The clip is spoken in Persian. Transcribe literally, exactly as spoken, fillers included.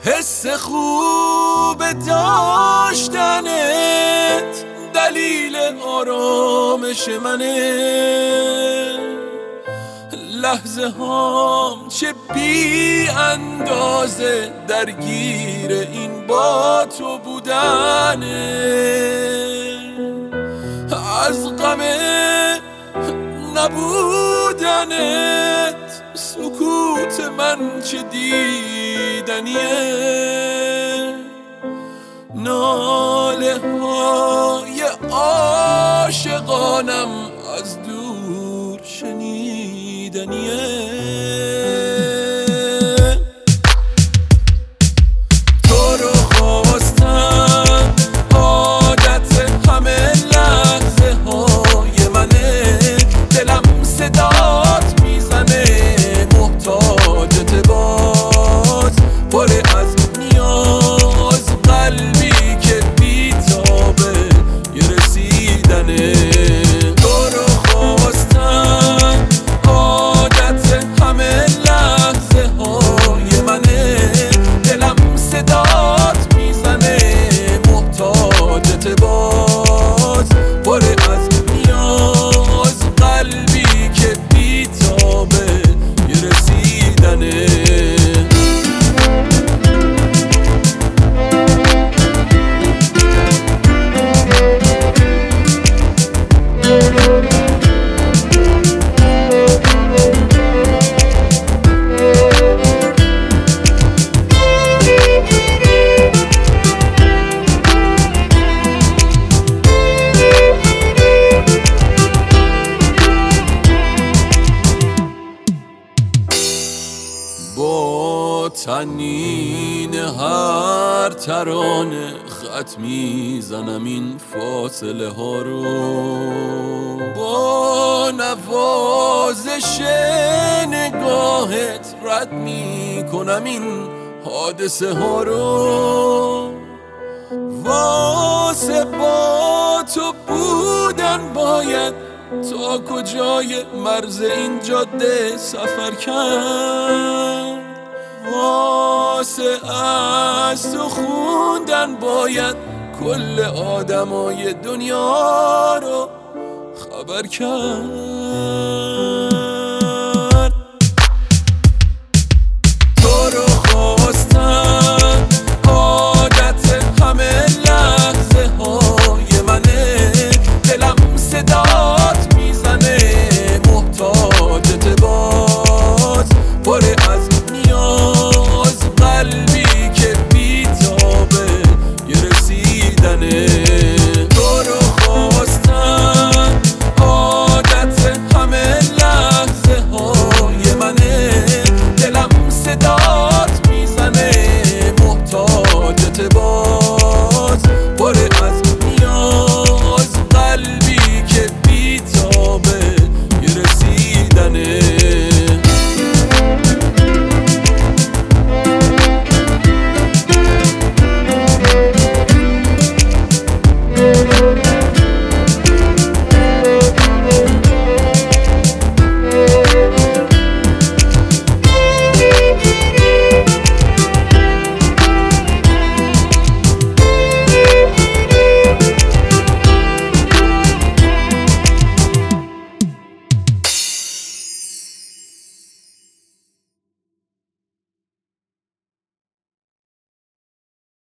حس خوب داشتنت دلیل آرامش منه. لحظه هام چه بی اندازه درگیر این با تو بودنه. از غم نبودنت سکوت من چه دیدنیه. ناله های عاشقانم از دور شنیدنیه. تو رو خواستم عادت همه لحظه های منه. دلم صدات میزنه محتاجت باز، پر از نیاز قلبی که بیتابه یه رسیدنه. تو رو خواستم عادت همه لحظه های منه. دلم صدات میزنه محتاجت باز، پر از نیاز قلبی که بیتابه یه رسیدنه. با تنین هر ترانه خط میزنم این فاصله ها رو. با نوازش نگاهت رد میکنم این حادثه ها رو. واسه با تو بودن باید تا کجای مرز این جاده سفر کرد. واسه از تو خوندن باید کل آدمای دنیا رو خبر کرد.